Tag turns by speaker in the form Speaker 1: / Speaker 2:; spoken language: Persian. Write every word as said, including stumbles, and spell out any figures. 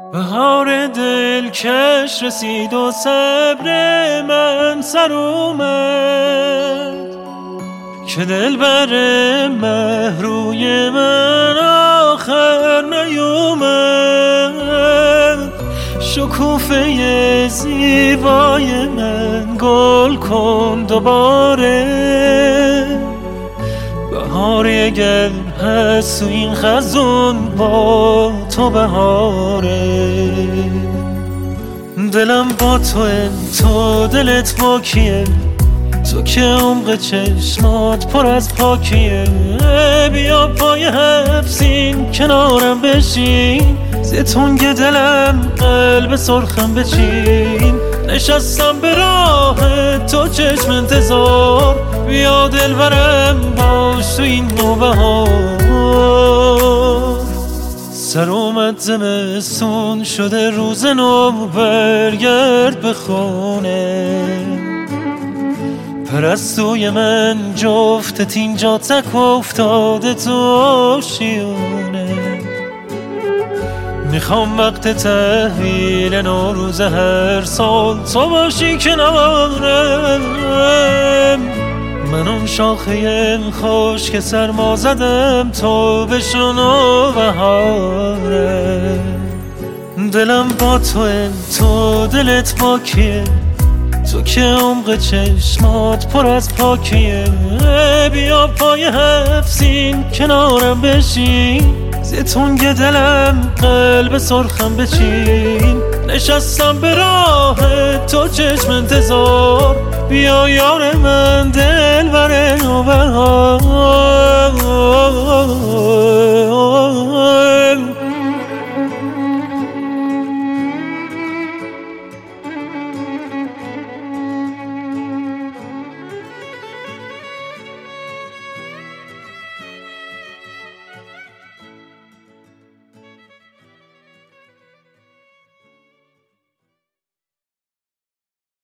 Speaker 1: بهار دلکش رسید و صبر من سر اومد که دلبر مهروی من آخر نیومد. شکوفه زیبای من گل کن دوباره، بهاری اگر هست تو این خزون با تو بهاره. دلم با توه، تو دلت با کیه؟ تو که عمق چشمات پر از پاکیه. بیا پای حفظین کنارم بشین، زتونگ دلم قلب سرخم بچین. نشستم به راه تو چشم انتظار، بیا دلبرم باش تو این نوبهار. سر اومد زمستون شده روز نو، برگرد به خونه. پرستوی من جفتت اینجا تک افتاده تو آشیونه. میخوام وقت تحویل نوروز هر سال تو باشی کنارم. من اون شاخه خوش که سرما زدم تو بشنو بهاره. دلم با توه، تو دلت با کیه؟ تو که عمق چشمات پر از پاکیه. بیا پای حفظین کنارم بشین، زتونگ دلم قلب سرخم بچین. نشستم به راه تو چشم انتظار، بیا یار من دلبر نوبهار.